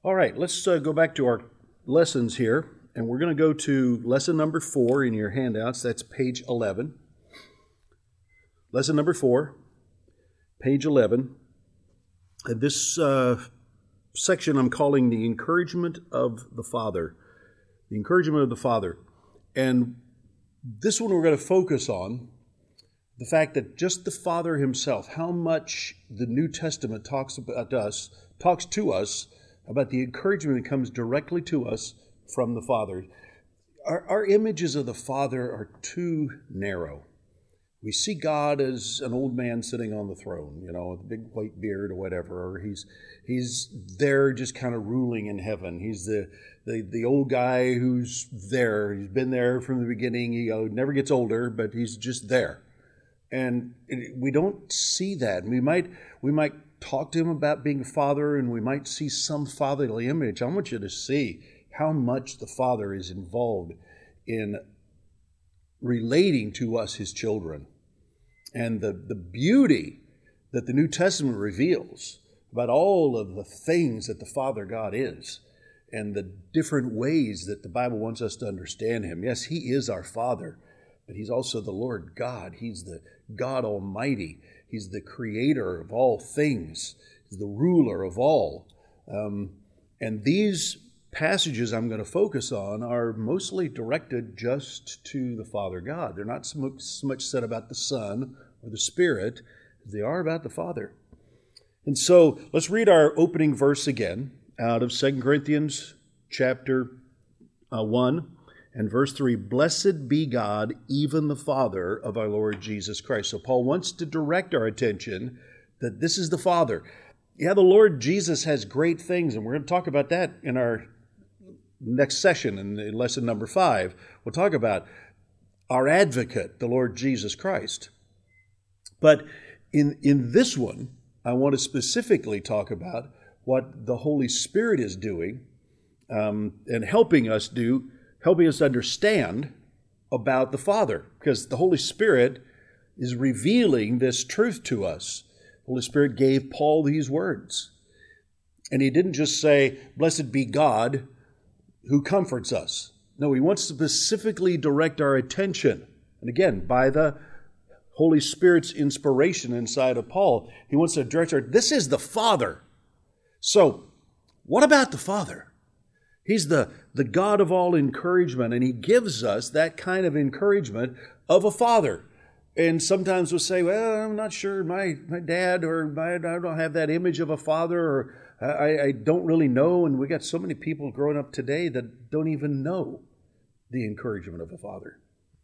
All right, let's go back to our lessons here, and we're going to go to lesson number 4 in your handouts. That's page 11. Lesson number 4, page 11. This section I'm calling the encouragement of the Father. The encouragement of the Father. And this one we're going to focus on the fact that just the Father himself, how much the New Testament talks to us about the encouragement that comes directly to us from the Father. Our images of the Father are too narrow. We see God as an old man sitting on the throne, with a big white beard or whatever, or he's there just kind of ruling in heaven. He's the old guy who's there. He's been there from the beginning. He never gets older, but he's just there. And we don't see that. We might talk to him about being a father, and we might see some fatherly image. I want you to see how much the Father is involved in relating to us, his children, and the beauty that the New Testament reveals about all of the things that the Father God is, and the different ways that the Bible wants us to understand him. Yes, he is our Father, but he's also the Lord God. He's the God Almighty. He's the creator of all things. He's the ruler of all. And these passages I'm going to focus on are mostly directed just to the Father God. They're not so much said about the Son or the Spirit as they are about the Father. And so let's read our opening verse again out of 2 Corinthians chapter 1 and verse 3. Blessed be God, even the Father of our Lord Jesus Christ. So Paul wants to direct our attention that this is the Father. Yeah, the Lord Jesus has great things, and we're going to talk about that in our next session in lesson number 5. We'll talk about our advocate, the Lord Jesus Christ. But in this one, I want to specifically talk about what the Holy Spirit is doing and helping us understand about the Father, because the Holy Spirit is revealing this truth to us. The Holy Spirit gave Paul these words, and he didn't just say, "Blessed be God who comforts us." No, he wants to specifically direct our attention, and again, by the Holy Spirit's inspiration inside of Paul, he wants to direct this is the Father. So, what about the Father? He's the God of all encouragement, and he gives us that kind of encouragement of a father. And sometimes we'll say, well, I'm not sure, my dad, I don't have that image of a father, or I don't really know. And we got so many people growing up today that don't even know the encouragement of a father.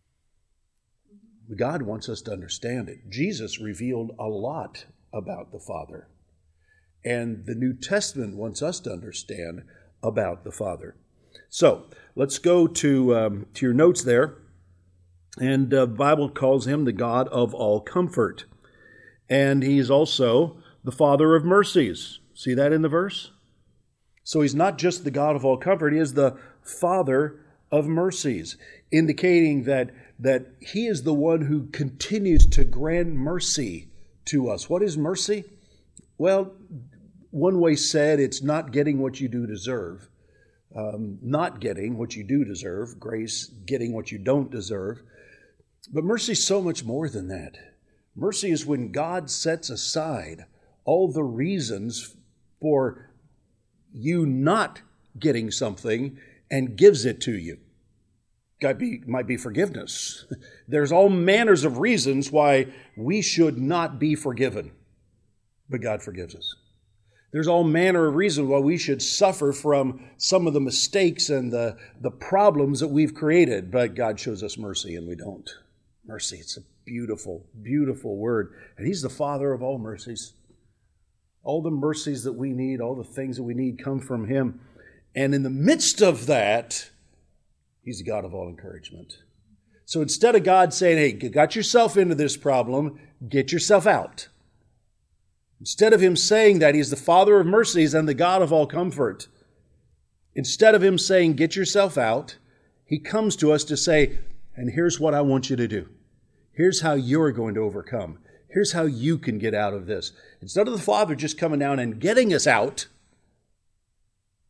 God wants us to understand it. Jesus revealed a lot about the Father. And the New Testament wants us to understand about the Father. So let's go to your notes there. And the Bible calls him the God of all comfort. And he's also the Father of mercies. See that in the verse? So he's not just the God of all comfort, he is the Father of mercies, indicating that he is the one who continues to grant mercy to us. What is mercy? Well, one way said, it's not getting what you do deserve. Not getting what you do deserve. Grace, getting what you don't deserve. But mercy is so much more than that. Mercy is when God sets aside all the reasons for you not getting something and gives it to you. Might be forgiveness. There's all manners of reasons why we should not be forgiven, but God forgives us. There's all manner of reasons why we should suffer from some of the mistakes and the problems that we've created, but God shows us mercy and we don't. Mercy, it's a beautiful, beautiful word. And he's the Father of all mercies. All the mercies that we need, all the things that we need come from him. And in the midst of that, he's the God of all encouragement. So instead of God saying, hey, you got yourself into this problem, get yourself out. Instead of him saying that, he's the Father of mercies and the God of all comfort. Instead of him saying, get yourself out, he comes to us to say, and here's what I want you to do. Here's how you're going to overcome. Here's how you can get out of this. Instead of the Father just coming down and getting us out,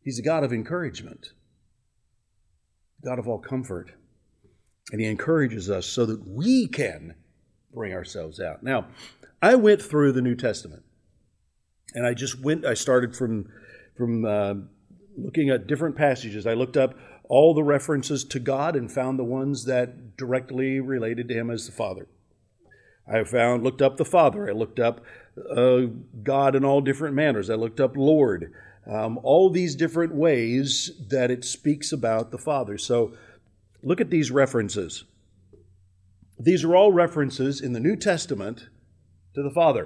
He's a God of encouragement, God of all comfort. And He encourages us so that we can bring ourselves out. Now, I went through the New Testament, and I started from looking at different passages. I looked up all the references to God and found the ones that directly related to Him as the Father. I looked up the Father. I looked up God in all different manners. I looked up Lord. All these different ways that it speaks about the Father. So look at these references. These are all references in the New Testament to the Father.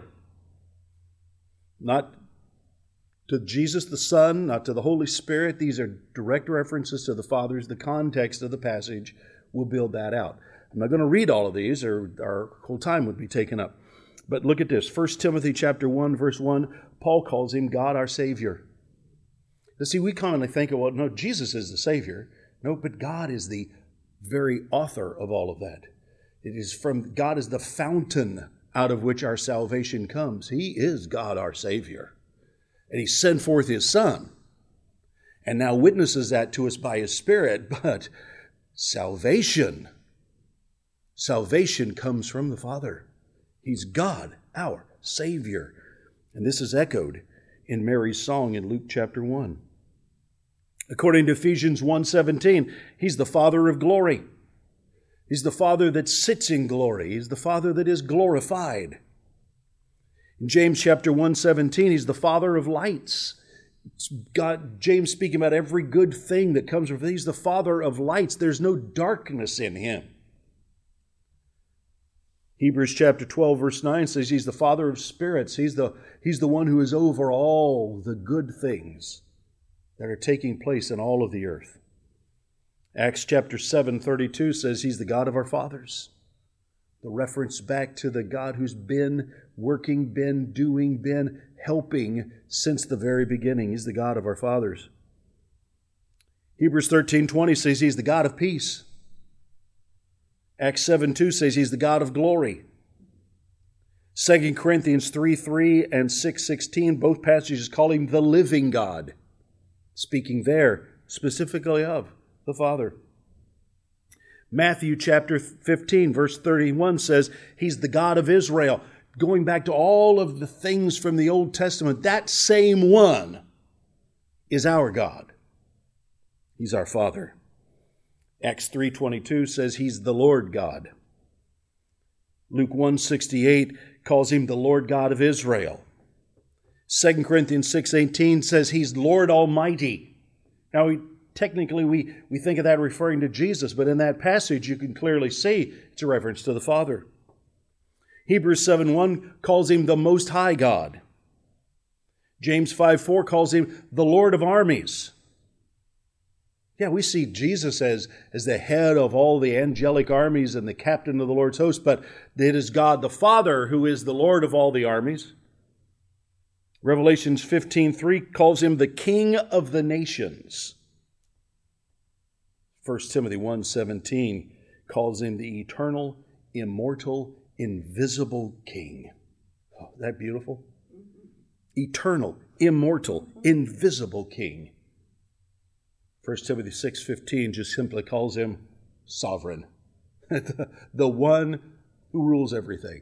Not to Jesus the Son, not to the Holy Spirit. These are direct references to the Father. The context of the passage will build that out. I'm not going to read all of these, or our whole time would be taken up. But look at this. 1 Timothy chapter 1, verse 1, Paul calls Him God our Savior. Now, see, we commonly think, well, no, Jesus is the Savior. No, but God is the very author of all of that. God is the fountain out of which our salvation comes. He is God our Savior. And He sent forth His Son, and now witnesses that to us by His Spirit. But salvation comes from the Father. He's God, our Savior. And this is echoed in Mary's song in Luke chapter 1. According to Ephesians 1:17, He's the Father of glory. He's the Father that sits in glory. He's the Father that is glorified. In James chapter 1:17, He's the Father of lights. James speaking about every good thing that comes from Him. He's the Father of lights. There's no darkness in Him. Hebrews chapter 12, verse 9 says He's the Father of spirits. He's the one who is over all the good things that are taking place in all of the earth. Acts chapter 7:32 says He's the God of our fathers. The reference back to the God who's been working, been doing, been helping since the very beginning. He's the God of our fathers. Hebrews 13:20 says He's the God of peace. Acts 7:2 says He's the God of glory. 2 Corinthians 3:3 and 6:16, both passages call Him the living God, speaking there specifically of the Father. Matthew chapter 15, verse 31 says He's the God of Israel. Going back to all of the things from the Old Testament, that same one is our God. He's our Father. Acts 3:22 says He's the Lord God. Luke 1:68 calls Him the Lord God of Israel. 2 Corinthians 6:18 says He's Lord Almighty. Now, technically, we think of that referring to Jesus, but in that passage you can clearly see it's a reference to the Father. Hebrews 7:1 calls Him the Most High God. James 5:4 calls Him the Lord of armies. Yeah, we see Jesus as the head of all the angelic armies and the captain of the Lord's host, but it is God the Father who is the Lord of all the armies. Revelations 15:3 calls Him the King of the nations. 1 Timothy 1:17 calls Him the eternal, immortal, invisible King. Oh, isn't that beautiful? Eternal, immortal, invisible King. 1 Timothy 6:15 just simply calls Him sovereign. The one who rules everything.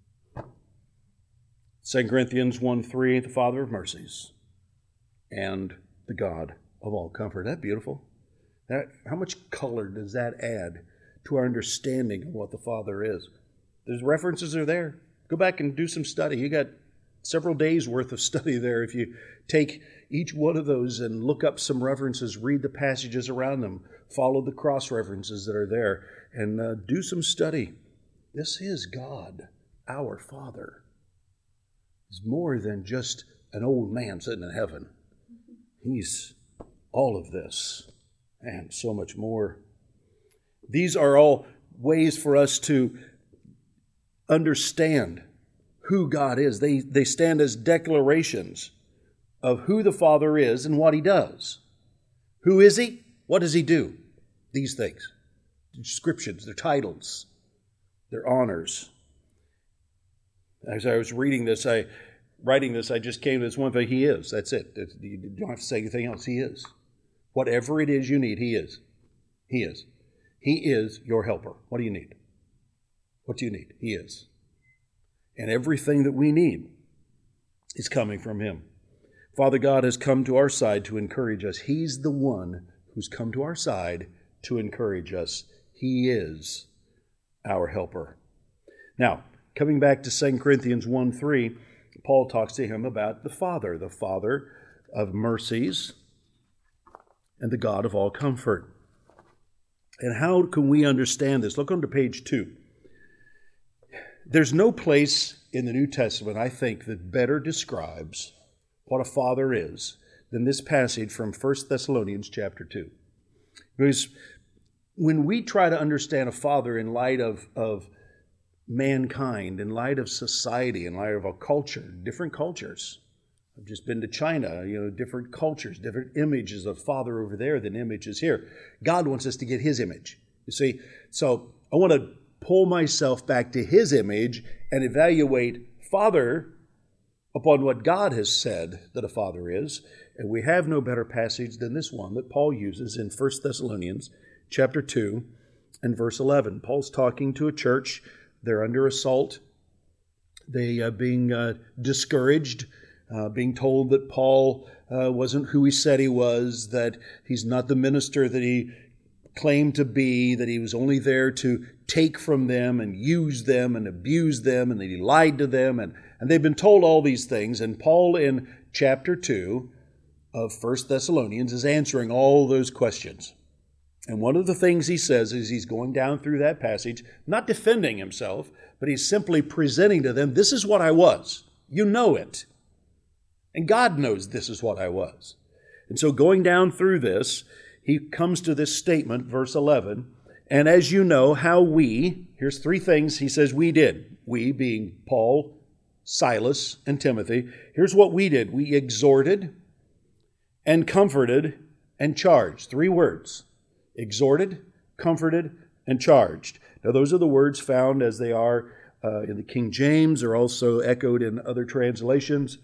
2 Corinthians 1:3, the Father of mercies and the God of all comfort. Isn't that beautiful? How much color does that add to our understanding of what the Father is? There's references are there. Go back and do some study. You got several days worth of study there. If you take each one of those and look up some references, read the passages around them, follow the cross references that are there, and do some study. This is God, our Father. He's more than just an old man sitting in heaven. He's all of this and so much more. These are all ways for us to understand who God is. They stand as declarations of who the Father is and what He does. Who is He? What does He do? These things. Descriptions, their titles, their honors. As I was reading this, I writing this, I just came to this one thing. He is. That's it. You don't have to say anything else. He is. Whatever it is you need, He is. He is. He is your helper. What do you need? What do you need? He is. And everything that we need is coming from Him. Father God has come to our side to encourage us. He's the one who's come to our side to encourage us. He is our helper. Now, coming back to 2 Corinthians 1:3, Paul talks to him about the Father of mercies and the God of all comfort. And how can we understand this? Look on to page 2. There's no place in the New Testament, I think, that better describes what a father is than this passage from 1 Thessalonians chapter 2. Because when we try to understand a father in light of mankind, in light of society, in light of a culture, different cultures. I've just been to China, different cultures, different images of father over there than images here. God wants us to get His image. You see, so I want to pull myself back to His image and evaluate father upon what God has said that a father is. And we have no better passage than this one that Paul uses in 1 Thessalonians chapter 2 and verse 11. Paul's talking to a church. They're under assault. They are being discouraged, being told that Paul wasn't who he said he was, that he's not the minister that he claimed to be, that he was only there to take from them and use them and abuse them, and that he lied to them. And they've been told all these things. And Paul in chapter 2 of 1 Thessalonians is answering all those questions. And one of the things he says is he's going down through that passage, not defending himself, but he's simply presenting to them, this is what I was. You know it. And God knows this is what I was. And so going down through this, he comes to this statement, verse 11, and as you know how here's three things he says we did. We being Paul, Silas, and Timothy. Here's what we did. We exhorted and comforted and charged. 3 words. Exhorted, comforted, and charged. Now those are the words found as they are in the King James, or also echoed in other translations.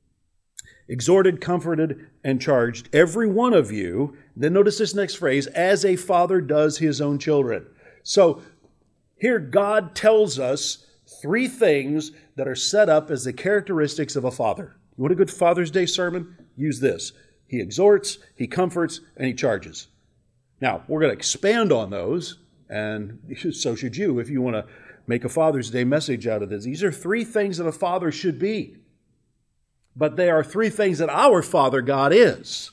Exhorted, comforted, and charged every one of you. Then notice this next phrase, as a father does his own children. So here God tells us 3 things that are set up as the characteristics of a father. You want a good Father's Day sermon? Use this. He exhorts, he comforts, and he charges. Now, we're going to expand on those, and so should you if you want to make a Father's Day message out of this. These are 3 things that a father should be. But they are 3 things that our Father God is.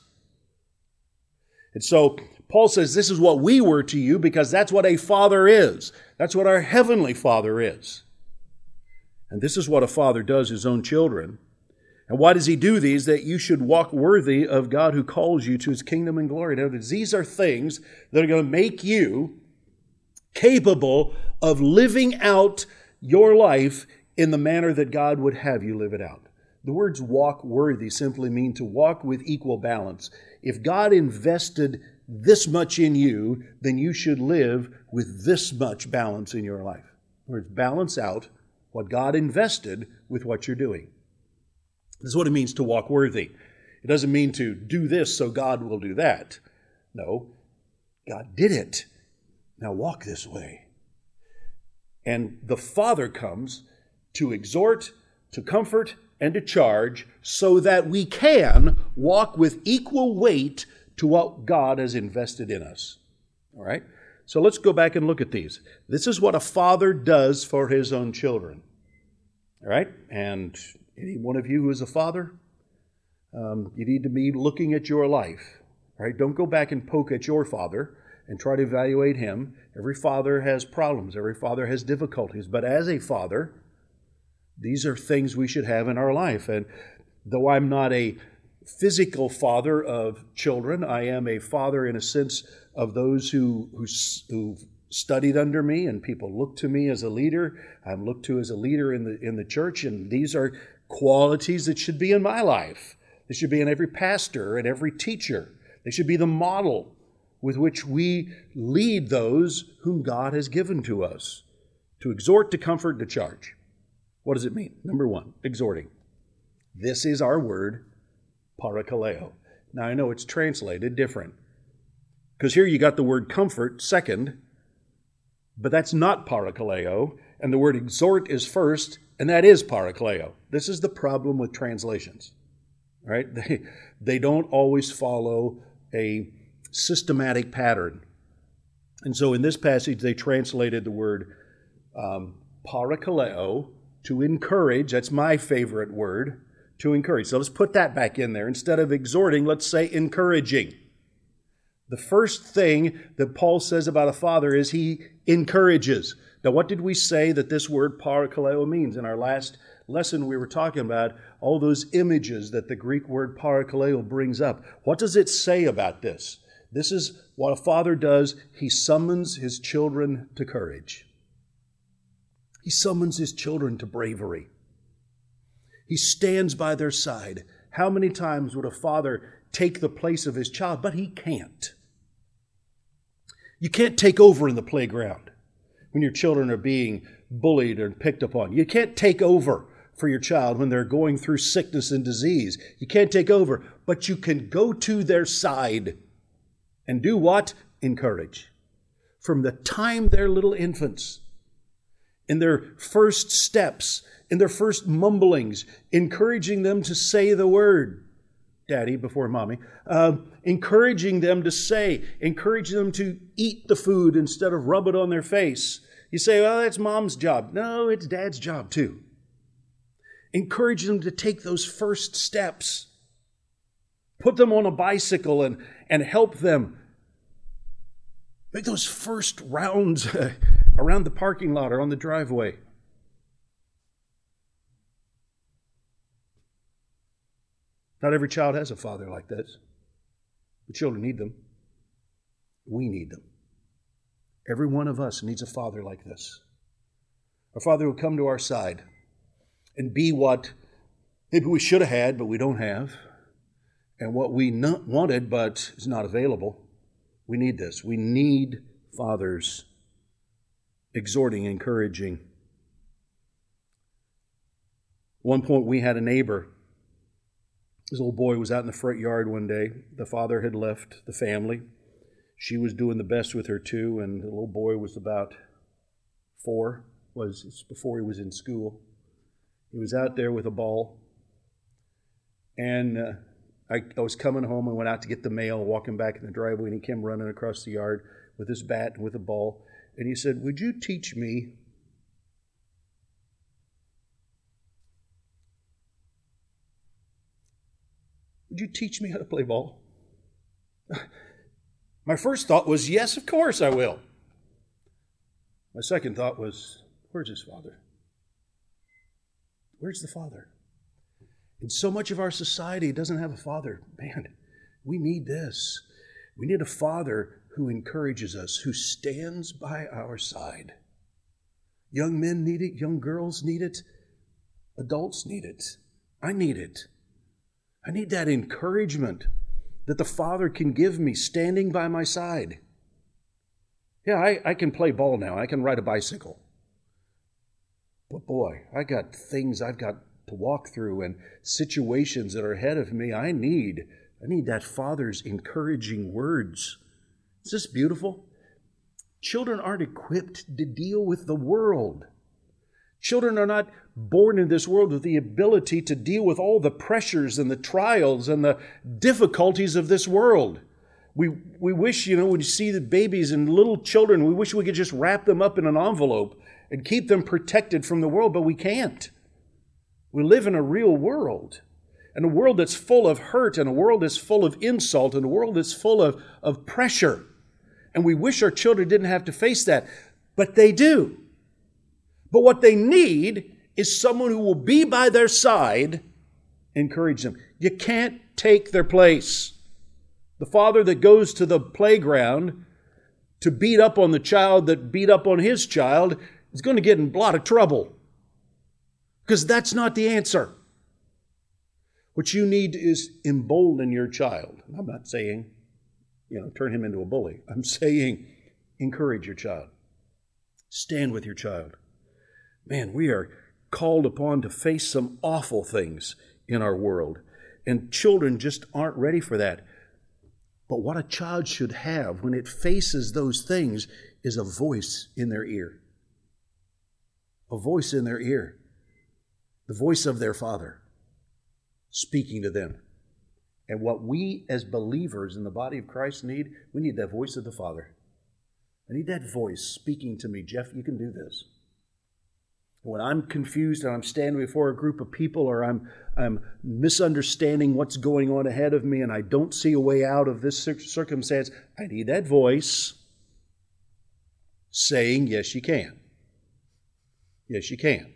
And so Paul says this is what we were to you because that's what a father is. That's what our heavenly Father is. And this is what a father does his own children. And why does he do these? That you should walk worthy of God who calls you to His kingdom and glory. Now, these are things that are going to make you capable of living out your life in the manner that God would have you live it out. The words walk worthy simply mean to walk with equal balance. If God invested this much in you, then you should live with this much balance in your life. In other words, balance out what God invested with what you're doing. This is what it means to walk worthy. It doesn't mean to do this so God will do that. No, God did it. Now walk this way. And the Father comes to exhort, to comfort, and to charge so that we can walk with equal weight to what God has invested in us. All right? So let's go back and look at these. This is what a father does for his own children. All right? And any one of you who is a father, you need to be looking at your life. All right? Don't go back and poke at your father and try to evaluate him. Every father has problems. Every father has difficulties. But as a father, these are things we should have in our life. And though I'm not a physical father of children, I am a father in a sense of those who studied under me, and people look to me as a leader. I'm looked to as a leader in the church, and these are qualities that should be in my life. They should be in every pastor and every teacher. They should be the model with which we lead those whom God has given to us, to exhort, to comfort, to charge. What does it mean? Number 1, exhorting. This is our word, parakaleo. Now, I know it's translated different, because here you got the word comfort second, but that's not parakaleo, and the word exhort is first, and that is parakaleo. This is the problem with translations, right? They don't always follow a systematic pattern. And so in this passage, they translated the word parakaleo, to encourage. That's my favorite word, to encourage. So let's put that back in there. Instead of exhorting, let's say encouraging. The first thing that Paul says about a father is he encourages. Now, what did we say that this word parakaleo means? In our last lesson, we were talking about all those images that the Greek word parakaleo brings up. What does it say about this? This is what a father does. He summons his children to courage. He summons his children to bravery. He stands by their side. How many times would a father take the place of his child? But he can't. You can't take over in the playground when your children are being bullied or picked upon. You can't take over for your child when they're going through sickness and disease. You can't take over, but you can go to their side and do what? Encourage. From the time they're little infants, in their first steps, in their first mumblings, encouraging them to say the word, Daddy before Mommy, encouraging them to say, encouraging them to eat the food instead of rub it on their face. You say, well, that's Mom's job. No, it's Dad's job too. Encourage them to take those first steps. Put them on a bicycle and help them make those first rounds around the parking lot or on the driveway. Not every child has a father like this. The children need them. We need them. Every one of us needs a father like this. A father who will come to our side and be what maybe we should have had, but we don't have, and what we wanted, but is not available. We need this. We need fathers exhorting, encouraging. At one point, we had a neighbor. This little boy was out in the front yard one day. The father had left the family. She was doing the best with her two, and the little boy was about 4. It's before he was in school. He was out there with a ball, and I was coming home and went out to get the mail, walking back in the driveway, and he came running across the yard with his bat and with a ball, and he said, "Would you teach me?" Would you teach me how to play ball? My first thought was, yes, of course I will. My second thought was, where's his father? Where's the father? And so much of our society doesn't have a father. Man, we need this. We need a father who encourages us, who stands by our side. Young men need it. Young girls need it. Adults need it. I need it. I need that encouragement that the Father can give me standing by my side. Yeah, I can play ball now. I can ride a bicycle. But boy, I got things I've got to walk through and situations that are ahead of me. I need that Father's encouraging words. Is this beautiful? Children aren't equipped to deal with the world. Children are not born in this world with the ability to deal with all the pressures and the trials and the difficulties of this world. We wish, when you see the babies and little children, we wish we could just wrap them up in an envelope and keep them protected from the world, but we can't. We live in a real world, and a world that's full of hurt, and a world that's full of insult, and a world that's full of pressure. And we wish our children didn't have to face that, but they do. But what they need is someone who will be by their side, encourage them. You can't take their place. The father that goes to the playground to beat up on the child that beat up on his child is going to get in a lot of trouble, because that's not the answer. What you need is embolden your child. I'm not saying, turn him into a bully. I'm saying encourage your child. Stand with your child. Man, we are called upon to face some awful things in our world. And children just aren't ready for that. But what a child should have when it faces those things is a voice in their ear. A voice in their ear. The voice of their Father speaking to them. And what we as believers in the body of Christ need, we need that voice of the Father. I need that voice speaking to me. Jeff, you can do this. When I'm confused and I'm standing before a group of people, or I'm misunderstanding what's going on ahead of me and I don't see a way out of this circumstance, I need that voice saying, yes, you can. Yes, you can.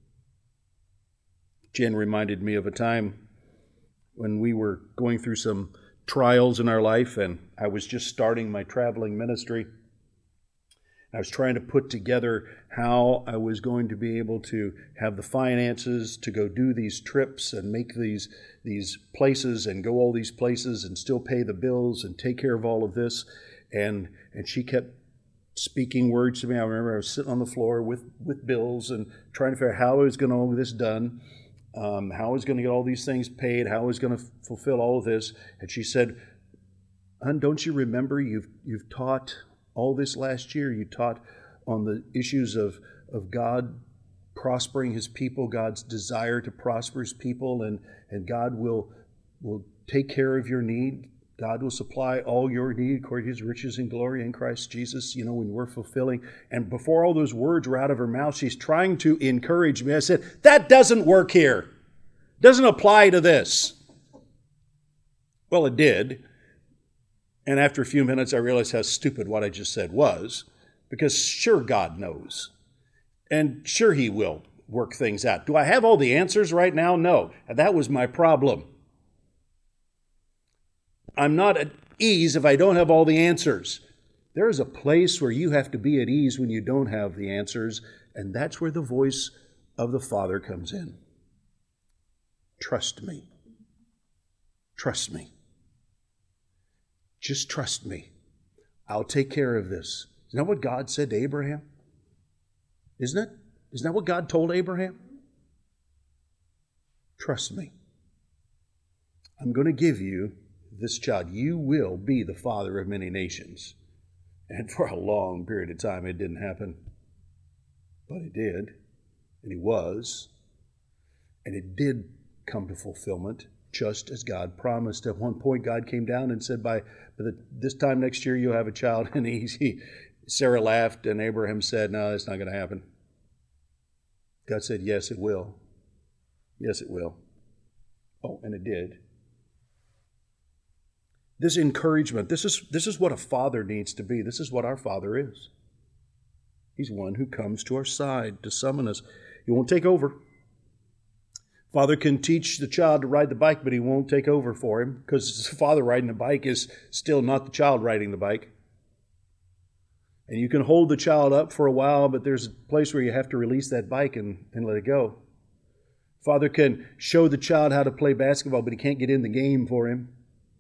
Jen reminded me of a time when we were going through some trials in our life, and I was just starting my traveling ministry. I was trying to put together how I was going to be able to have the finances to go do these trips and make these places and go all these places and still pay the bills and take care of all of this. And she kept speaking words to me. I remember I was sitting on the floor with bills and trying to figure out how I was going to get this done, how I was going to get all these things paid, how I was going to fulfill all of this. And she said, "Hon, don't you remember you've taught all this last year? You taught on the issues of God prospering His people, God's desire to prosper His people, and God will take care of your need. God will supply all your need according to His riches and glory in Christ Jesus," when we're fulfilling. And before all those words were out of her mouth, she's trying to encourage me. I said, "That doesn't work here. Doesn't apply to this." Well, it did. And after a few minutes, I realized how stupid what I just said was, because sure, God knows. And sure, He will work things out. Do I have all the answers right now? No. And that was my problem. I'm not at ease if I don't have all the answers. There is a place where you have to be at ease when you don't have the answers, and that's where the voice of the Father comes in. Trust me. Trust me. Just trust me. I'll take care of this. Isn't that what God said to Abraham? Isn't it? Isn't that what God told Abraham? Trust me. I'm going to give you this child. You will be the father of many nations. And for a long period of time, it didn't happen. But it did. And he was. And it did come to fulfillment, just as God promised. At one point, God came down and said, by this time next year, you'll have a child. And Sarah laughed, and Abraham said, no, that's not going to happen. God said, yes, it will. Yes, it will. Oh, and it did. This encouragement, this is what a father needs to be. This is what our Father is. He's one who comes to our side to summon us. He won't take over. Father can teach the child to ride the bike, but he won't take over for him, because the father riding the bike is still not the child riding the bike. And you can hold the child up for a while, but there's a place where you have to release that bike and let it go. Father can show the child how to play basketball, but he can't get in the game for him.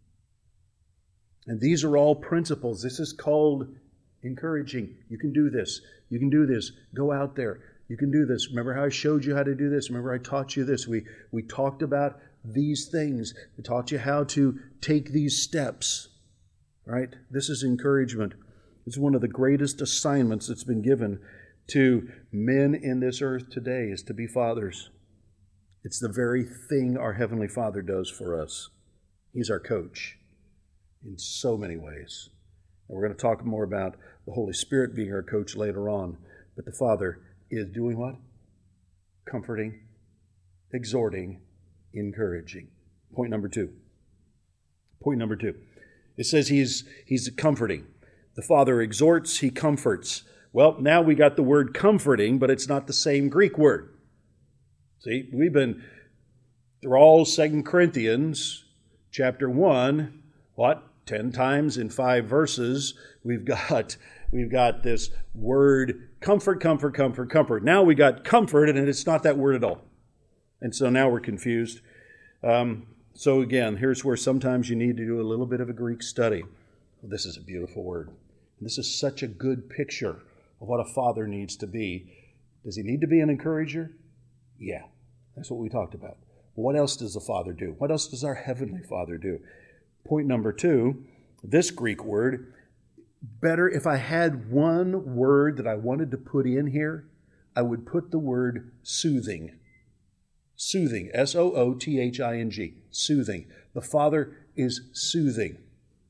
And these are all principles. This is called encouraging. You can do this. You can do this. Go out there. You can do this. Remember how I showed you how to do this? Remember I taught you this? We talked about these things. We taught you how to take these steps. Right? This is encouragement. It's one of the greatest assignments that's been given to men in this earth today, is to be fathers. It's the very thing our Heavenly Father does for us. He's our coach in so many ways. And we're going to talk more about the Holy Spirit being our coach later on. But the Father is doing what? Comforting, exhorting, encouraging. Point number two. Point number two. It says he's comforting. The Father exhorts, He comforts. Well, now we got the word comforting, but it's not the same Greek word. See, we've been through all 2 Corinthians chapter 1, 10 times in 5 verses, we've got this word comfort, comfort, comfort, comfort. Now we got comfort, and it's not that word at all. And so now we're confused. So again, here's where sometimes you need to do a little bit of a Greek study. This is a beautiful word. This is such a good picture of what a father needs to be. Does he need to be an encourager? Yeah, that's what we talked about. What else does the Father do? What else does our Heavenly Father do? Point number 2, this Greek word, better if I had one word that I wanted to put in here, I would put the word soothing. Soothing, S-O-O-T-H-I-N-G, soothing. The Father is soothing,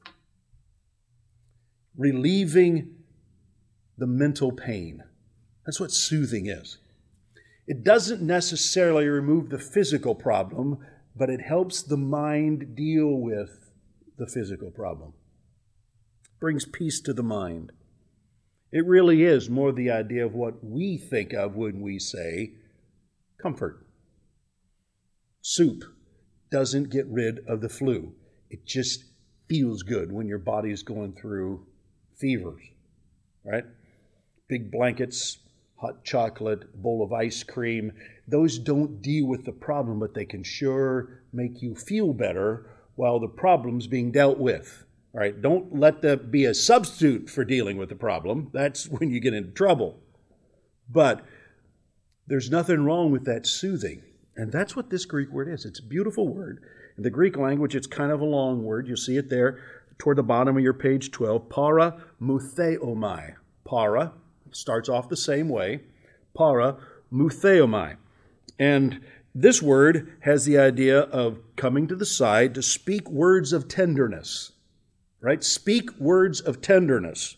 relieving the mental pain. That's what soothing is. It doesn't necessarily remove the physical problem, but it helps the mind deal with the physical problem. Brings peace to the mind. It really is more the idea of what we think of when we say comfort. Soup doesn't get rid of the flu. It just feels good when your body's going through fevers, right? Big blankets, hot chocolate, bowl of ice cream, those don't deal with the problem, but they can sure make you feel better while the problem's being dealt with. All right, don't let that be a substitute for dealing with the problem. That's when you get into trouble. But there's nothing wrong with that soothing. And that's what this Greek word is. It's a beautiful word. In the Greek language, it's kind of a long word. You'll see it there toward the bottom of your page 12. Para mutheomai. Para starts off the same way. Para mutheomai. And this word has the idea of coming to the side to speak words of tenderness. Right? Speak words of tenderness.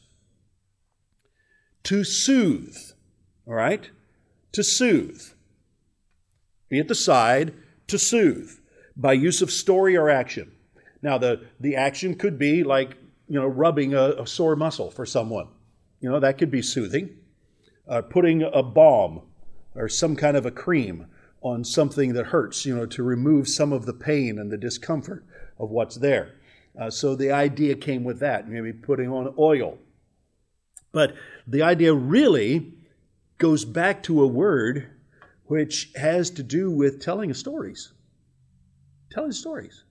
To soothe. All right? To soothe. Be at the side to soothe by use of story or action. Now, the action could be like, rubbing a sore muscle for someone. That could be soothing. Putting a balm or some kind of a cream on something that hurts, to remove some of the pain and the discomfort of what's there. So the idea came with that, maybe putting on oil. But the idea really goes back to a word which has to do with telling stories. Telling stories.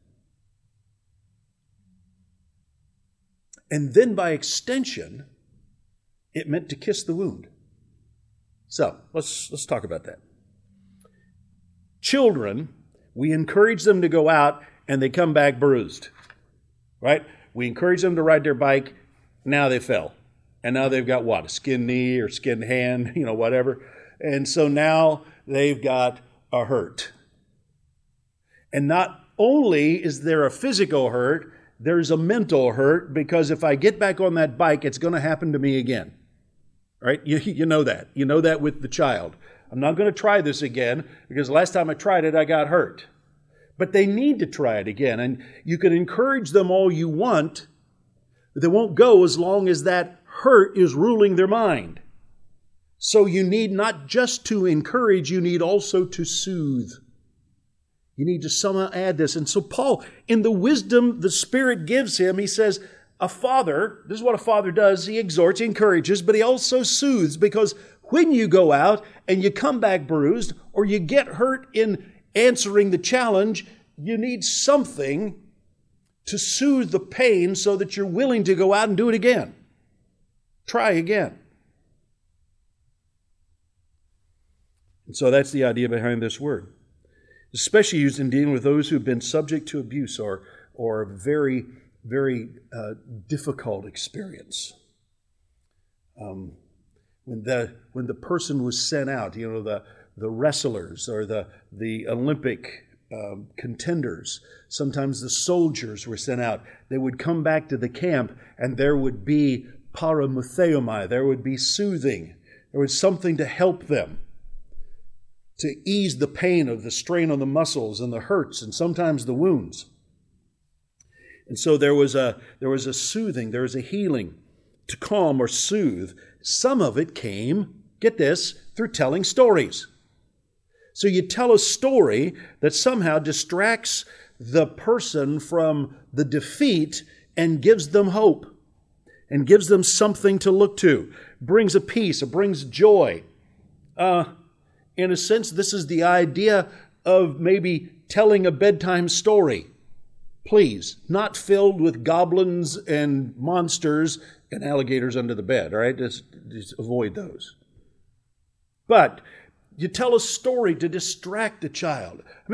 And then by extension, it meant to kiss the wound. So let's talk about that. Children, we encourage them to go out and they come back bruised. Right? We encourage them to ride their bike. Now they fell. And now they've got what? A skinned knee or skinned hand, whatever. And so now they've got a hurt. And not only is there a physical hurt, there's a mental hurt, because if I get back on that bike, it's going to happen to me again. Right? You know that. You know that with the child. I'm not going to try this again because last time I tried it, I got hurt. But they need to try it again. And you can encourage them all you want, but they won't go as long as that hurt is ruling their mind. So you need not just to encourage, you need also to soothe. You need to somehow add this. And so Paul, in the wisdom the Spirit gives him, he says, a father, this is what a father does, he exhorts, he encourages, but he also soothes, because when you go out and you come back bruised or you get hurt in answering the challenge, you need something to soothe the pain so that you're willing to go out and do it again. Try again. And so that's the idea behind this word. Especially used in dealing with those who've been subject to abuse or very, very difficult experience. When the person was sent out, the wrestlers or the Olympic contenders, sometimes the soldiers were sent out. They would come back to the camp and there would be paramutheomai, there would be soothing. There was something to help them, to ease the pain of the strain on the muscles and the hurts and sometimes the wounds. And so there was a soothing, there was a healing to calm or soothe. Some of it came, get this, through telling stories. So you tell a story that somehow distracts the person from the defeat and gives them hope and gives them something to look to, brings a peace, it brings joy. In a sense, this is the idea of maybe telling a bedtime story. Please, not filled with goblins and monsters and alligators under the bed, all right? Just avoid those. But you tell a story to distract a child. I mean,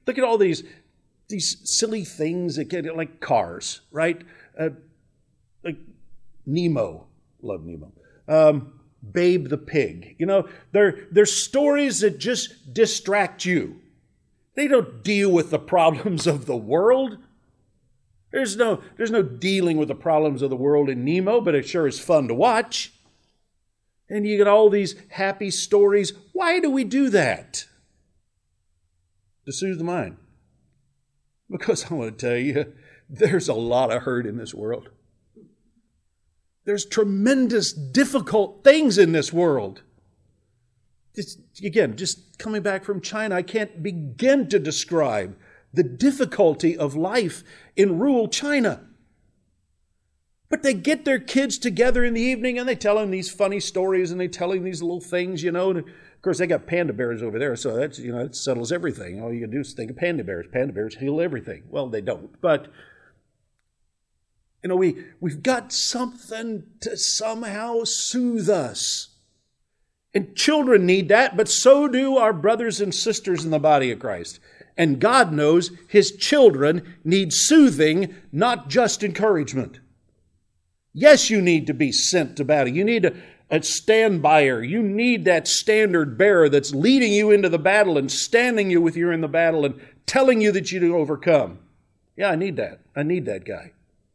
Look at all these silly things that get like cars, right? Like Nemo, love Nemo. Babe the Pig. You know, they're stories that just distract you. They don't deal with the problems of the world. There's no dealing with the problems of the world in Nemo, but it sure is fun to watch. And you get all these happy stories. Why do we do that? To soothe the mind. Because I want to tell you, there's a lot of hurt in this world. There's tremendous difficult things in this world. Again, just coming back from China, I can't begin to describe the difficulty of life in rural China. But they get their kids together in the evening and they tell them these funny stories and they tell them these little things, you know. And of course, they got panda bears over there, so that's, you know, it settles everything. All you can do is think of panda bears. Panda bears heal everything. Well, they don't, but you know, we've got something to somehow soothe us. And children need that, but so do our brothers and sisters in the body of Christ. And God knows His children need soothing, not just encouragement. Yes, you need to be sent to battle. You need a stand-byer. You need that standard bearer that's leading you into the battle and standing you with you in the battle and telling you that you can overcome. Yeah, I need that. I need that guy.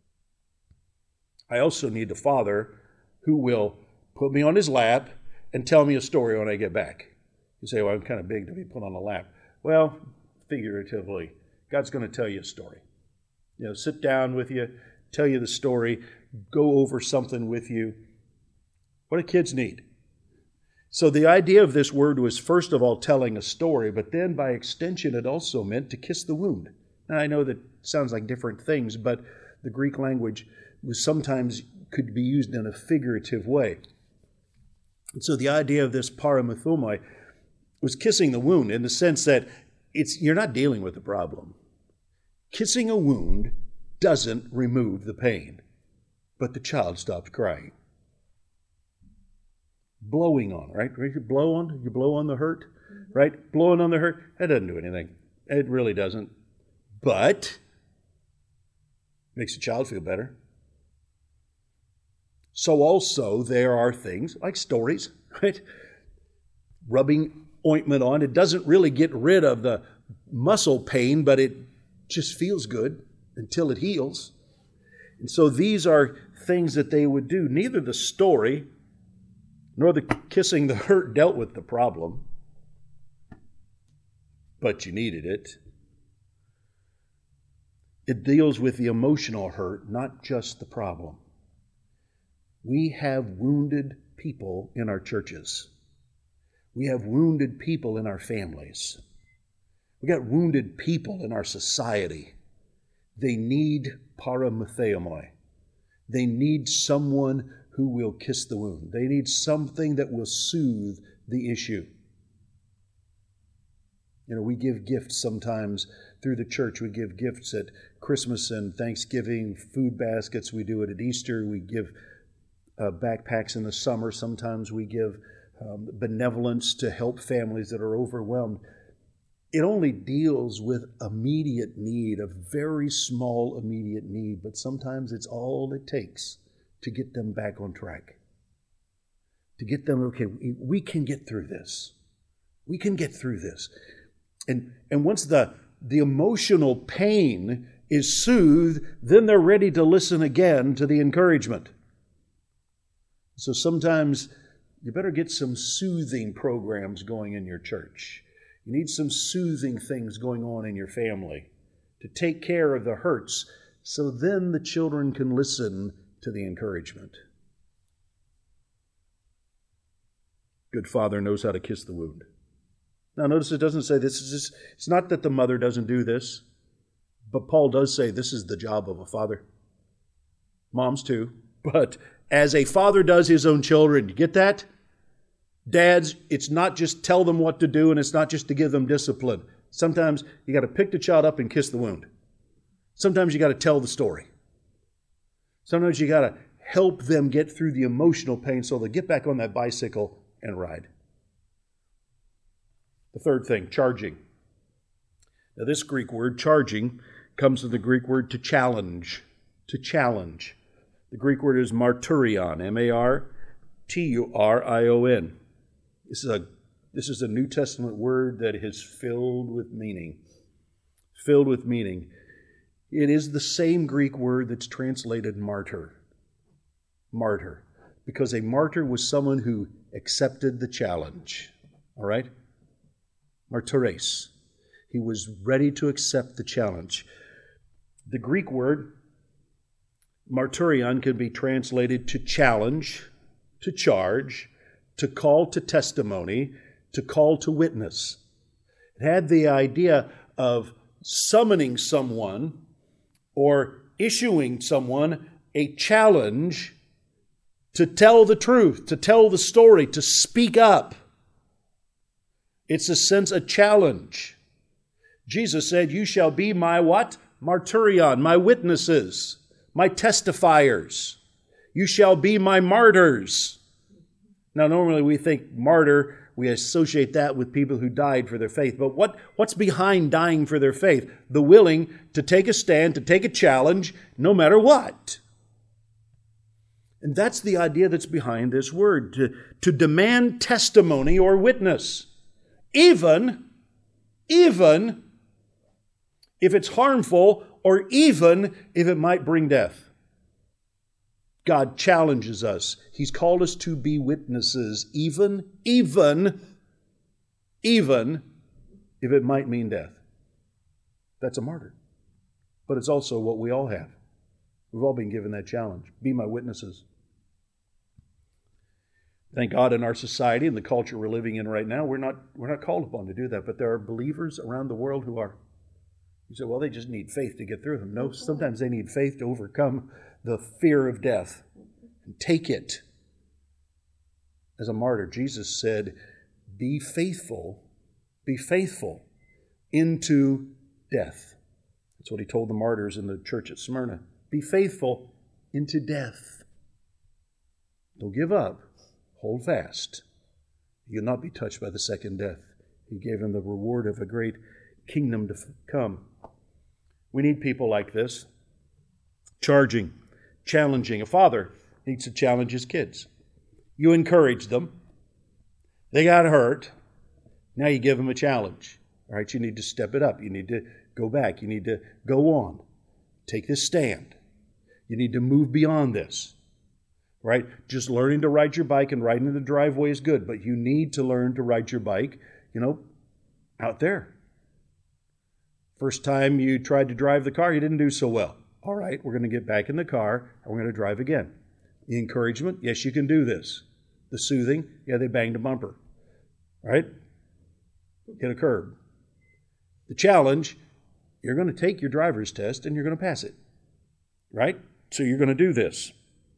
I also need a father who will put me on his lap and tell me a story when I get back. You say, well, I'm kind of big to be put on a lap. Well, figuratively, God's going to tell you a story. You know, sit down with you, tell you the story, go over something with you. What do kids need? So the idea of this word was, first of all, telling a story, but then by extension, it also meant to kiss the wound. Now, I know that sounds like different things, but the Greek language was sometimes could be used in a figurative way. And so the idea of this paramethomai was kissing the wound in the sense that you're not dealing with the problem. Kissing a wound doesn't remove the pain, but the child stops crying. Blowing on, right? You blow on the hurt, right? Blowing on the hurt, that doesn't do anything. It really doesn't. But makes the child feel better. So also there are things like stories, right? Rubbing ointment on, it doesn't really get rid of the muscle pain, but it just feels good until it heals. And so these are things that they would do. Neither the story nor the kissing the hurt dealt with the problem, but you needed it. It deals with the emotional hurt, not just the problem. We have wounded people in our churches. We have wounded people in our families. We got wounded people in our society. They need paramethomai. They need someone who will kiss the wound. They need something that will soothe the issue. You know, we give gifts sometimes through the church. We give gifts at Christmas and Thanksgiving, food baskets. We do it at Easter. We give backpacks in the summer. Sometimes we give benevolence to help families that are overwhelmed. It only deals with immediate need, a very small immediate need, but sometimes it's all it takes to get them back on track. To get them, okay, we can get through this. We can get through this. And once the emotional pain is soothed, then they're ready to listen again to the encouragement. So sometimes you better get some soothing programs going in your church. You need some soothing things going on in your family to take care of the hurts so then the children can listen to the encouragement. Good father knows how to kiss the wound. Now notice it doesn't say this is just, it's not that the mother doesn't do this, but Paul does say this is the job of a father. Moms too, but as a father does his own children. You get that? Dads, it's not just tell them what to do and it's not just to give them discipline. Sometimes you got to pick the child up and kiss the wound. Sometimes you got to tell the story. Sometimes you got to help them get through the emotional pain so they'll get back on that bicycle and ride. The third thing, charging. Now, this Greek word, charging, comes from the Greek word to challenge. To challenge. The Greek word is marturion, M-A-R-T-U-R-I-O-N. This is a New Testament word that is filled with meaning. Filled with meaning. It is the same Greek word that's translated martyr. Martyr. Because a martyr was someone who accepted the challenge. All right? Martyres. He was ready to accept the challenge. The Greek word marturion can be translated to challenge, to charge, to call to testimony, to call to witness. It had the idea of summoning someone or issuing someone a challenge to tell the truth, to tell the story, to speak up. It's a sense of challenge. Jesus said, "You shall be my" what? Marturion, my witnesses, my testifiers. You shall be my martyrs. Now, normally we think martyr, we associate that with people who died for their faith. But what's behind dying for their faith? The willing to take a stand, to take a challenge, no matter what. And that's the idea that's behind this word, to demand testimony or witness. Even if it's harmful, or even if it might bring death. God challenges us. He's called us to be witnesses, even if it might mean death. That's a martyr. But it's also what we all have. We've all been given that challenge. Be my witnesses. Thank God in our society and the culture we're living in right now, we're not called upon to do that, but there are believers around the world who are. You say, well, they just need faith to get through them. No, sometimes they need faith to overcome the fear of death and take it. As a martyr, Jesus said, be faithful into death. That's what he told the martyrs in the church at Smyrna. Be faithful into death. Don't give up. Hold fast. You'll not be touched by the second death. He gave them the reward of a great kingdom to come. We need people like this. Charging, challenging. A father needs to challenge his kids. You encourage them. They got hurt. Now you give them a challenge. All right, you need to step it up. You need to go back. You need to go on. Take this stand. You need to move beyond this. Right? Just learning to ride your bike and riding in the driveway is good, but you need to learn to ride your bike, out there. First time you tried to drive the car, you didn't do so well. All right, we're going to get back in the car and we're going to drive again. The encouragement, yes, you can do this. The soothing, yeah, they banged a bumper. Right? Hit a curb. The challenge, you're going to take your driver's test and you're going to pass it. Right? So you're going to do this.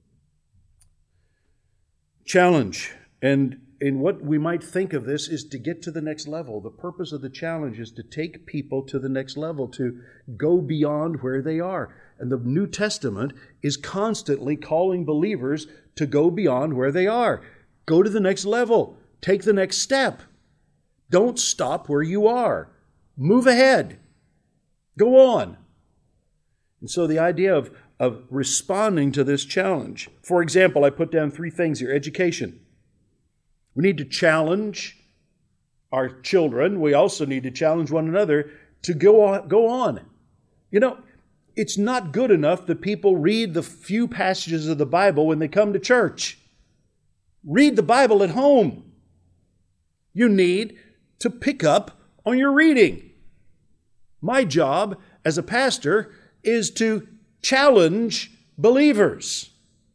Challenge. And what we might think of this is to get to the next level. The purpose of the challenge is to take people to the next level, to go beyond where they are. And the New Testament is constantly calling believers to go beyond where they are. Go to the next level. Take the next step. Don't stop where you are. Move ahead. Go on. And so the idea of responding to this challenge. For example, I put down 3 things here. Education. We need to challenge our children. We also need to challenge one another to go on. It's not good enough that people read the few passages of the Bible when they come to church. Read the Bible at home. You need to pick up on your reading. My job as a pastor is to challenge believers.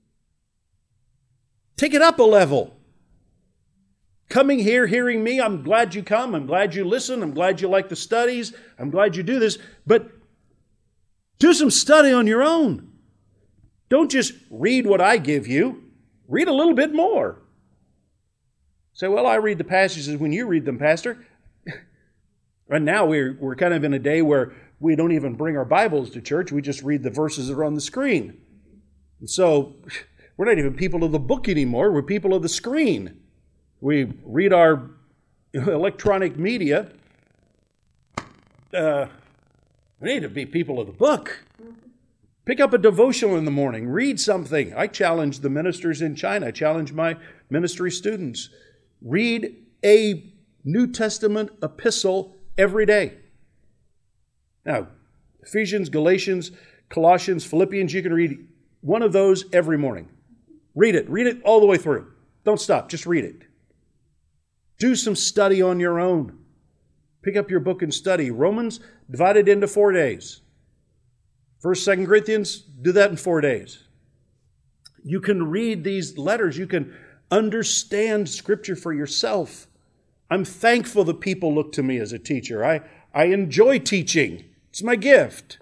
Take it up a level. Coming here, hearing me, I'm glad you come. I'm glad you listen. I'm glad you like the studies. I'm glad you do this. But do some study on your own. Don't just read what I give you. Read a little bit more. Say, well, I read the passages when you read them, Pastor. Right now, we're kind of in a day where we don't even bring our Bibles to church. We just read the verses that are on the screen. And so we're not even people of the book anymore. We're people of the screen. We read our electronic media we need to be people of the book. Pick up a devotional in the morning. Read something. I challenge the ministers in China. I challenge my ministry students. Read a New Testament epistle every day. Now, Ephesians, Galatians, Colossians, Philippians, you can read one of those every morning. Read it. Read it all the way through. Don't stop. Just read it. Do some study on your own. Pick up your book and study. Romans, divided into 4 days. 1st, 2nd Corinthians, do that in 4 days. You can read these letters. You can understand Scripture for yourself. I'm thankful that people look to me as a teacher. I enjoy teaching. It's my gift.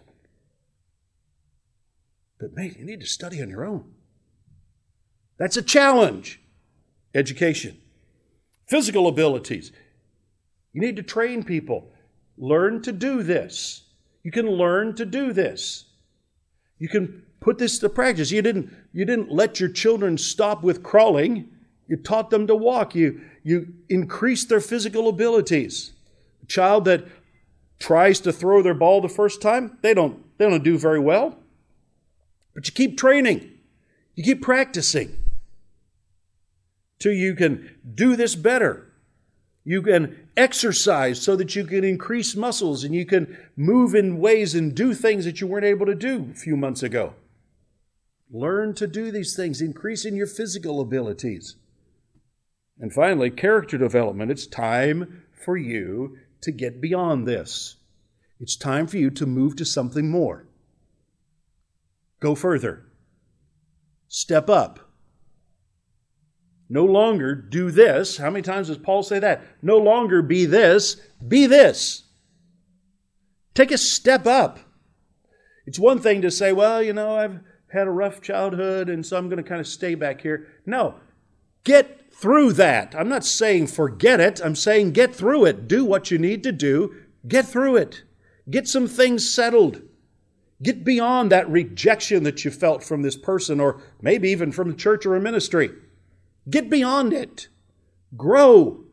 But mate, you need to study on your own. That's a challenge. Education. Physical abilities. You need to train people. Learn to do this. You can learn to do this. You can put this to practice. You didn't let your children stop with crawling. You taught them to walk. You increased their physical abilities. A child that tries to throw their ball the first time, they don't do very well. But you keep training. You keep practicing till you can do this better. You can exercise so that you can increase muscles and you can move in ways and do things that you weren't able to do a few months ago. Learn to do these things, increasing your physical abilities. And finally, character development. It's time for you to get beyond this. It's time for you to move to something more. Go further. Step up. No longer do this. How many times does Paul say that? No longer be this. Be this. Take a step up. It's one thing to say, well, I've had a rough childhood and so I'm going to kind of stay back here. No. Get through that. I'm not saying forget it. I'm saying get through it. Do what you need to do. Get through it. Get some things settled. Get beyond that rejection that you felt from this person or maybe even from the church or a ministry. Get beyond it. Grow.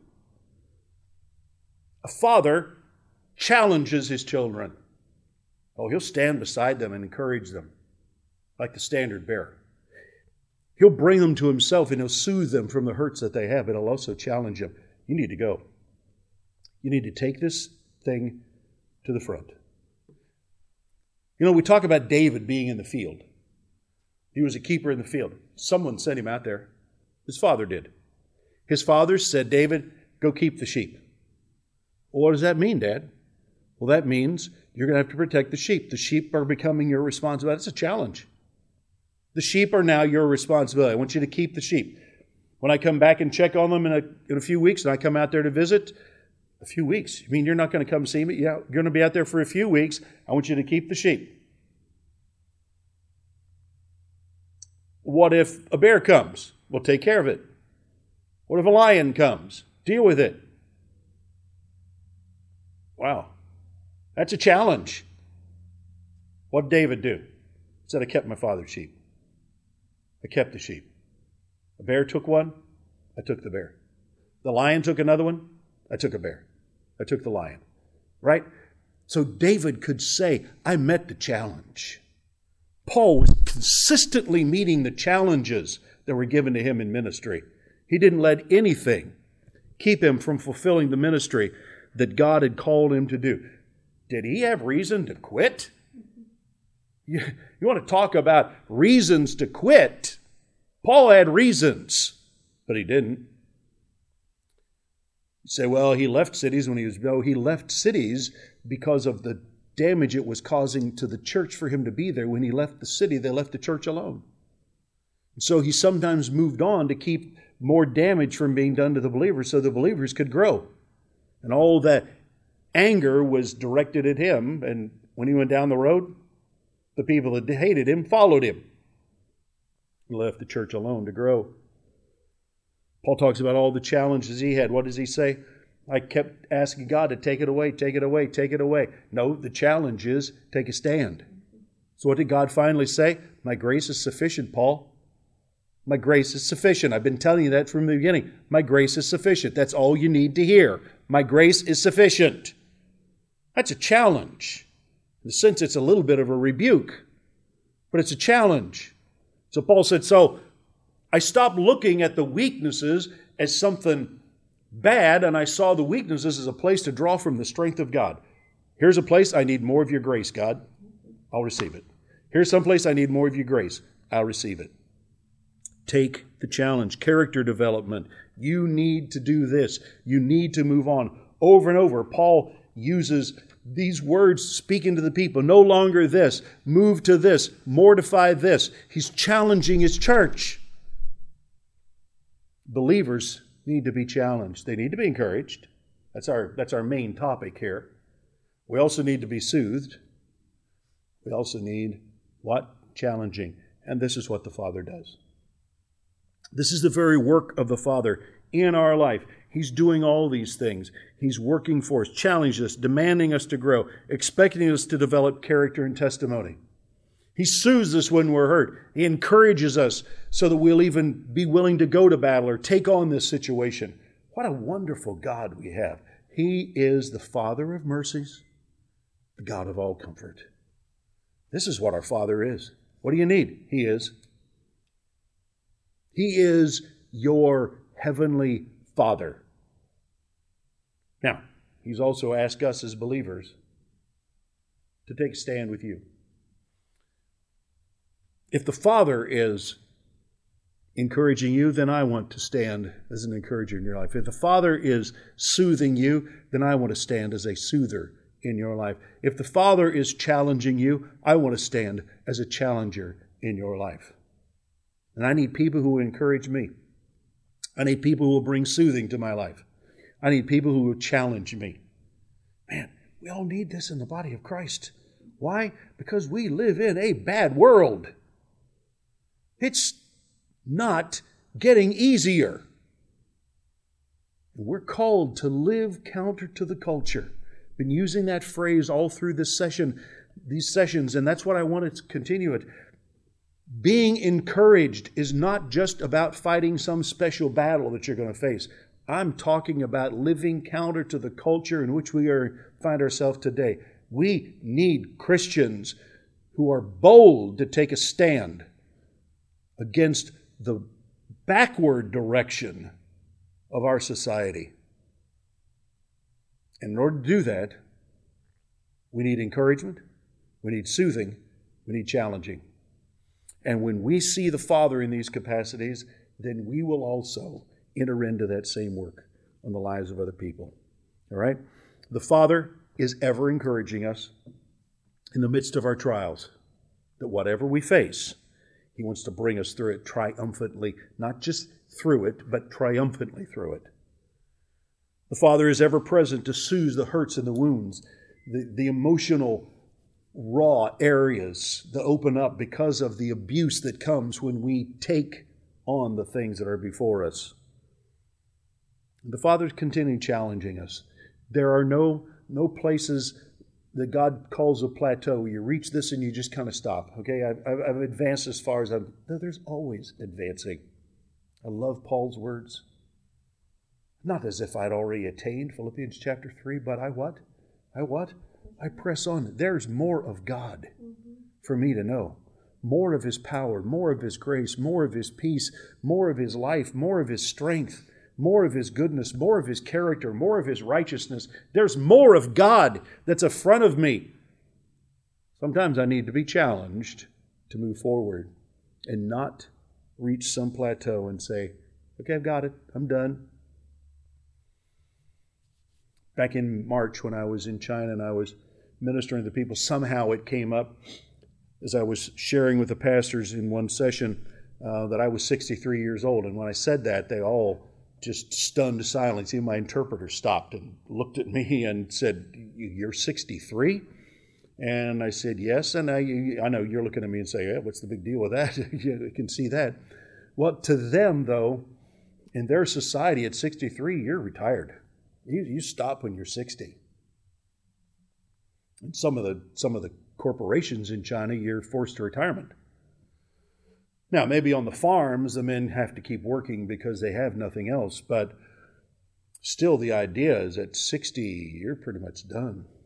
A father challenges his children. Oh, he'll stand beside them and encourage them like the standard bearer. He'll bring them to himself and he'll soothe them from the hurts that they have, but he'll also challenge them. You need to go. You need to take this thing to the front. We talk about David being in the field. He was a keeper in the field. Someone sent him out there. His father did. His father said, David, go keep the sheep. Well, what does that mean, Dad? Well, that means you're going to have to protect the sheep. The sheep are becoming your responsibility. It's a challenge. The sheep are now your responsibility. I want you to keep the sheep. When I come back and check on them in a few weeks, and I come out there to visit, a few weeks. You mean you're not going to come see me? Yeah, you're going to be out there for a few weeks. I want you to keep the sheep. What if a bear comes? Well, take care of it. What if a lion comes? Deal with it. Wow. That's a challenge. What did David do? He said, I kept my father's sheep. I kept the sheep. A bear took one. I took the bear. The lion took another one. I took a bear. I took the lion. Right? So David could say, I met the challenge. Paul was consistently meeting the challenges that were given to him in ministry. He didn't let anything keep him from fulfilling the ministry that God had called him to do. Did he have reason to quit? You want to talk about reasons to quit? Paul had reasons, but he didn't. You say, well, he left cities he left cities because of the damage it was causing to the church for him to be there. When he left the city, they left the church alone. And so he sometimes moved on to keep more damage from being done to the believers so the believers could grow. And all that anger was directed at him. And when he went down the road, the people that hated him followed him. He left the church alone to grow. Paul talks about all the challenges he had. What does he say? I kept asking God to take it away, take it away, take it away. No, the challenge is take a stand. So what did God finally say? My grace is sufficient, Paul. My grace is sufficient. I've been telling you that from the beginning. My grace is sufficient. That's all you need to hear. My grace is sufficient. That's a challenge. In a sense, it's a little bit of a rebuke, but it's a challenge. So Paul said, so I stopped looking at the weaknesses as something bad, and I saw the weaknesses as a place to draw from the strength of God. Here's a place I need more of your grace, God. I'll receive it. Here's some place I need more of your grace. I'll receive it. Take the challenge. Character development. You need to do this. You need to move on. Over and over, Paul uses these words speaking to the people. No longer this. Move to this. Mortify this. He's challenging his church. Believers need to be challenged. They need to be encouraged. That's our main topic here. We also need to be soothed. We also need what? Challenging. And this is what the Father does. This is the very work of the Father in our life. He's doing all these things. He's working for us, challenging us, demanding us to grow, expecting us to develop character and testimony. He soothes us when we're hurt. He encourages us so that we'll even be willing to go to battle or take on this situation. What a wonderful God we have. He is the Father of mercies, the God of all comfort. This is what our Father is. What do you need? He is. He is your heavenly Father. Now, He's also asked us as believers to take a stand with you. If the Father is encouraging you, then I want to stand as an encourager in your life. If the Father is soothing you, then I want to stand as a soother in your life. If the Father is challenging you, I want to stand as a challenger in your life. And I need people who will encourage me. I need people who will bring soothing to my life. I need people who will challenge me. Man, we all need this in the body of Christ. Why? Because we live in a bad world. It's not getting easier. We're called to live counter to the culture. Been using that phrase all through this session, these sessions, and that's what I want to continue it. Being encouraged is not just about fighting some special battle that you're going to face. I'm talking about living counter to the culture in which we find ourselves today. We need Christians who are bold to take a stand against the backward direction of our society. And in order to do that, we need encouragement, we need soothing, we need challenging. And when we see the Father in these capacities, then we will also enter into that same work on the lives of other people. All right? The Father is ever encouraging us in the midst of our trials, that whatever we face, He wants to bring us through it triumphantly, not just through it, but triumphantly through it. The Father is ever present to soothe the hurts and the wounds, the emotional raw areas that open up because of the abuse that comes when we take on the things that are before us. The Father's continuing challenging us. There are no places that God calls a plateau. You reach this and you just kind of stop. Okay, I've advanced as far as I'm... No, there's always advancing. I love Paul's words. Not as if I'd already attained, Philippians chapter 3, but I what? I press on. There's more of God for me to know. More of His power, more of His grace, more of His peace, more of His life, more of His strength, more of His goodness, more of His character, more of His righteousness. There's more of God that's in front of me. Sometimes I need to be challenged to move forward and not reach some plateau and say, okay, I've got it. I'm done. Back in March when I was in China and I was ministering to people, somehow it came up as I was sharing with the pastors in one session that I was 63 years old. And when I said that, they all just stunned silence. Even my interpreter stopped and looked at me and said, "You're 63?" And I said, "Yes." And I know you're looking at me and saying, "Yeah, what's the big deal with that?" You can see that. Well, to them, though, in their society at 63, you're retired. You stop when you're 60. And some of the corporations in China, you're forced to retirement. Now, maybe on the farms, the men have to keep working because they have nothing else, but still the idea is at 60, you're pretty much done.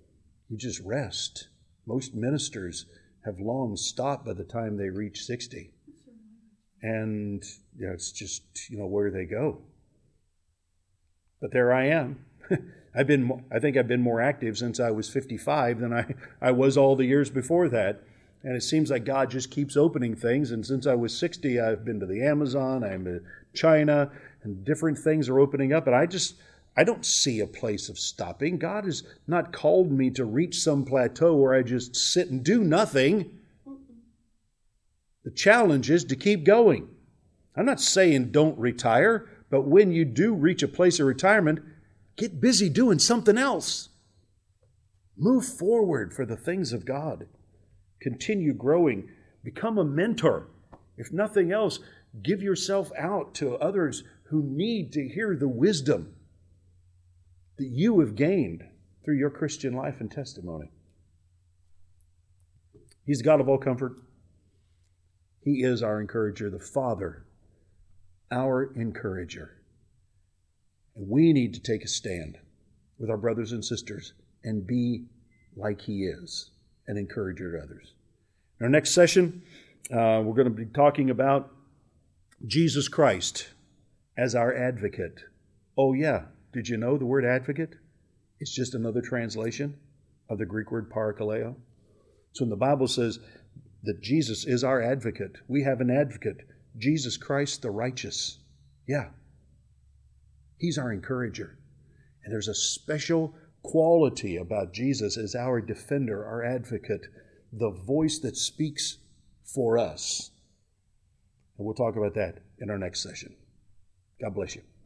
You just rest. Most ministers have long stopped by the time they reach 60. And it's just, where they go. But there I am. I think I've been more active since I was 55 than I was all the years before that. And it seems like God just keeps opening things. And since I was 60, I've been to the Amazon, I'm to China, and different things are opening up. And I don't see a place of stopping. God has not called me to reach some plateau where I just sit and do nothing. The challenge is to keep going. I'm not saying don't retire, but when you do reach a place of retirement, get busy doing something else. Move forward for the things of God. Continue growing. Become a mentor. If nothing else, give yourself out to others who need to hear the wisdom that you have gained through your Christian life and testimony. He's the God of all comfort. He is our encourager, the Father, our encourager. And we need to take a stand with our brothers and sisters and be like He is, an encourager to others. In our next session, we're going to be talking about Jesus Christ as our advocate. Oh yeah, did you know the word advocate? It's just another translation of the Greek word parakaleo. So when the Bible says that Jesus is our advocate, we have an advocate, Jesus Christ the righteous. Yeah, He's our encourager. And there's a special quality about Jesus as our defender, our advocate, the voice that speaks for us. And we'll talk about that in our next session. God bless you.